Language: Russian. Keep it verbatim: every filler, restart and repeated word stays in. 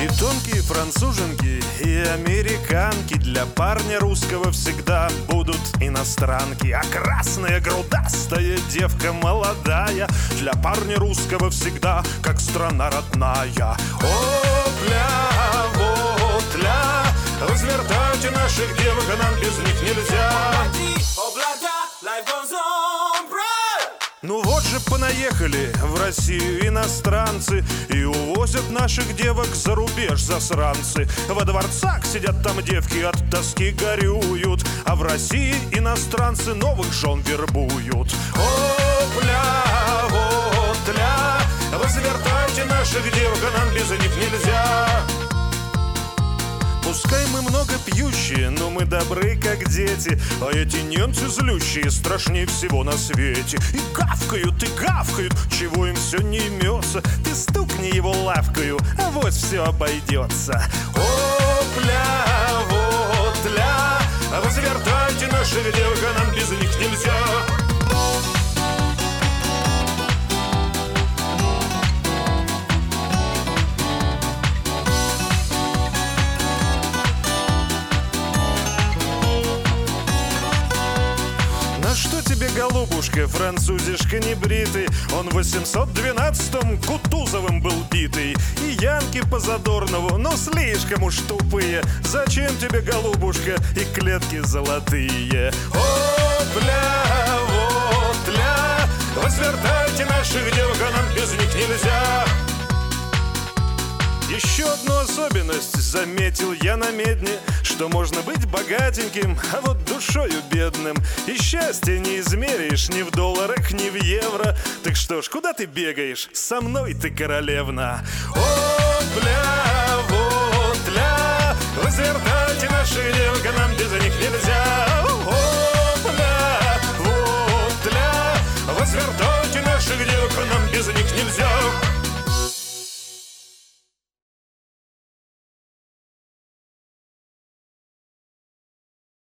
И тонкие француженки, и американки для парня русского всегда будут иностранки. А красная грудастая девка молодая для парня русского всегда как страна родная. Опля, вот-ля, развертайте наших девок, а нам без них нельзя. Ну вот же понаехали в Россию иностранцы и увозят наших девок за рубеж засранцы. Во дворцах сидят там девки, от тоски горюют, а в России иностранцы новых жен вербуют. Опля, вот-ля, развертайте наших девок, а нам без них нельзя. Пускай мы много пьющие, но мы добры, как дети. А эти немцы злющие страшнее всего на свете. И гавкают, и гавкают, чего им все не имется. Ты стукни его лавкою, а вот все обойдется. Опля, вот-ля, развертайте наших девок, а нам без них нельзя. Что тебе, голубушка, французишка небритый? Он в восемьсот двенадцатом Кутузовым был битый. И янки по Задорнову, но слишком уж тупые. Зачем тебе, голубушка, и клетки золотые? Опля, вот-ля, развертайте наших девок, а нам без них нельзя. Еще одну особенность заметил я на медне, что можно быть богатеньким, а вот душою бедным. И счастье не измеришь ни в долларах, ни в евро. Так что ж, куда ты бегаешь? Со мной ты королевна. Опля!